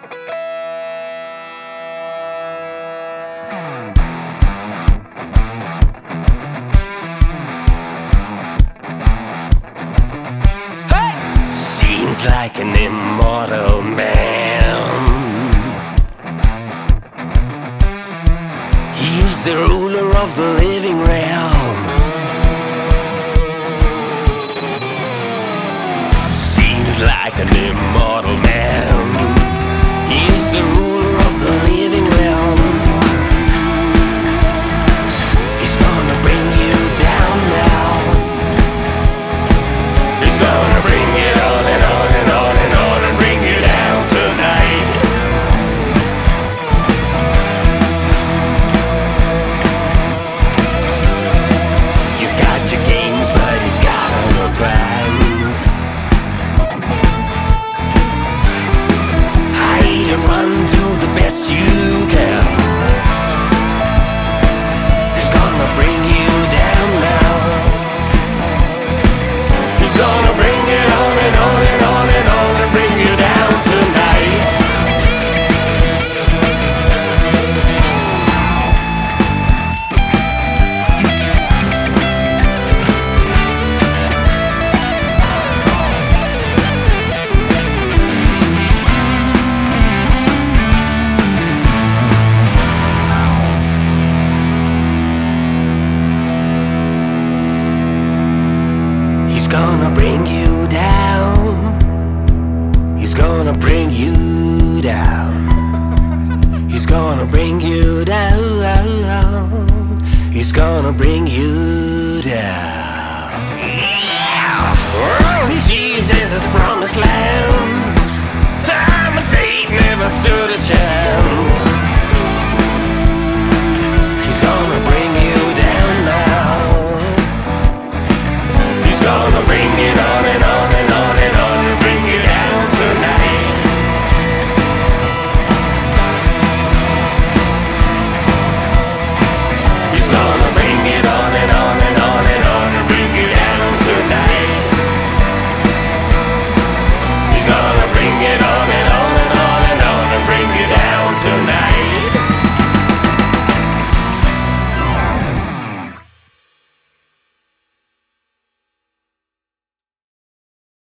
Seems like an immortal man. He's the ruler of the living realm. Seems like an immortal man. He's the ruler of the living realm. He's gonna bring you down now. He's gonna bring it on and on and on and on and bring you down tonight. You've got your games, but he's got all the plans. Hide and run, do the best you can. He's gonna bring you down now. He's gonna bring it on and on and on and on and bring you down tonight. He's gonna bring you down. He's gonna bring you down. He's gonna bring you down. He's gonna bring you down. Oh, Jesus is promised land.